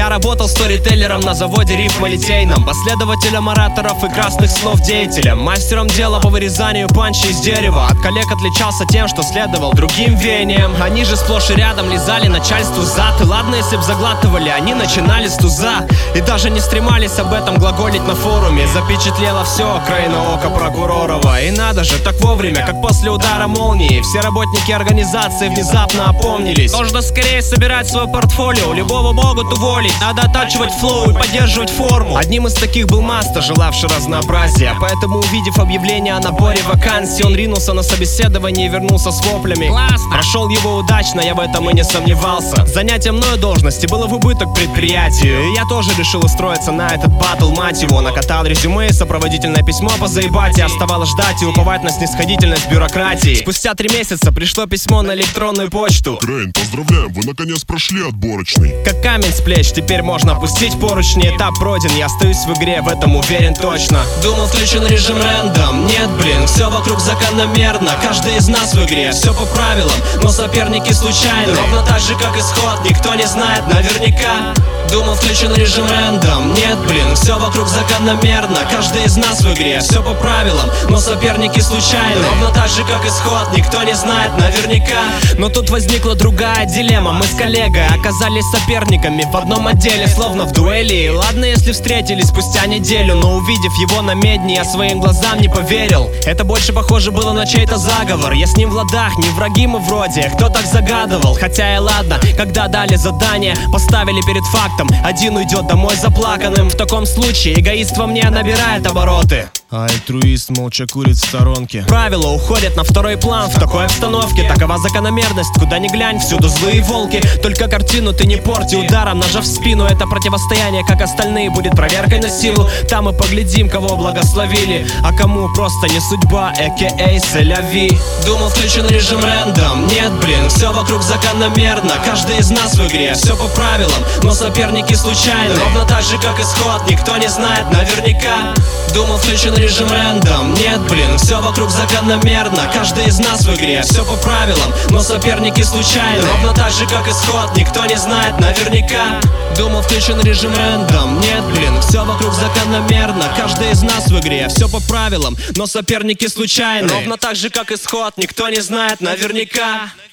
работал сторителлером на заводе рифмолитейном, последователем ораторов и красных слов деятелем, мастером дела по вырезанию панчи из дерева. От коллег отличался тем, что следовал другим веяниям. Они же сплошь и рядом лизали начальству зад. И ладно, если б заглатывали, они начинали с туза. И даже не стремались об этом глаголить на форуме. Запечатлело все краина ока прокуророва. И надо же, так вовремя, как после удара молнии, все работники организации внезапно опомнились. Нужно скорее собирать свое портфолио, любого могут уволить. Надо оттачивать флоу и поддерживать форму. Одним из таких был Маста, желавший разнообразия. Поэтому, увидев объявление о наборе вакансий, он ринулся на собеседование и вернулся с воплями. Классно! Прошел его удачно, я в этом и не сомневался. Занятие мною должности было в убыток предприятию, и я тоже решил устроиться на этот батл, мать его. Накатал резюме и сопроводительное письмо по заебате. Оставалось ждать и уповать на снисходительность бюрократии. Спустя 3 месяца пришло письмо на электронную почту. Крейн, поздравляем, вы наконец прошли отборочный. Как камень с плеч, теперь можно опустить поручни. Этап пройден, я остаюсь в игре, в этом уверен точно. Думал, включен режим рэндом. Нет, блин, все вокруг закономерно. Каждый из нас в игре, все по правилам, но соперники случайны. Ровно так же, как исход, никто не знает наверняка. Думал, включен режим рэндом. Нет, блин, все вокруг закономерно. Каждый из нас в игре, все по правилам, но соперники случайны. Ровно так же, как исход, никто не знает наверняка. Но тут возникла другая дилемма. Мы с коллегой оказались соперниками в одном отделе, словно в дуэли. И ладно, если встретились спустя неделю, но увидев его на медне, я своим глазам не поверил. Это больше похоже было на чей-то заговор. Я с ним в ладах, не враги мы вроде. Кто так загадывал? Хотя и ладно, когда дали задание, поставили перед фактом. Один уйдет домой заплаканным. В таком случае эгоист во мне набирает обороты, а альтруист молча курит в сторонке. Правила уходят на второй план в такой обстановке. Такова закономерность, куда ни глянь, всюду злые волки. Только картину ты не порти ударом, нажав в спину. Это противостояние, как остальные, будет проверкой на силу. Там мы поглядим, кого благословили, а кому просто не судьба, а.к.а. c'est-la-vie. Думал, включен режим рэндом. Нет, блин, все вокруг закономерно. Каждый из нас в игре, все по правилам, но соперники случайны. Ровно так же, как исход, никто не знает наверняка. Думал, включен режим рэндом. Нет, блин, все вокруг закономерно. Каждый из нас в игре, все по правилам, но соперники случайны. Ровно так же, как исход, никто не знает наверняка. Думал, включен режим рэндом. Нет, блин, все вокруг закономерно. Каждый из нас в игре, все по правилам, но соперники случайны. Ровно так же, как исход, никто не знает наверняка.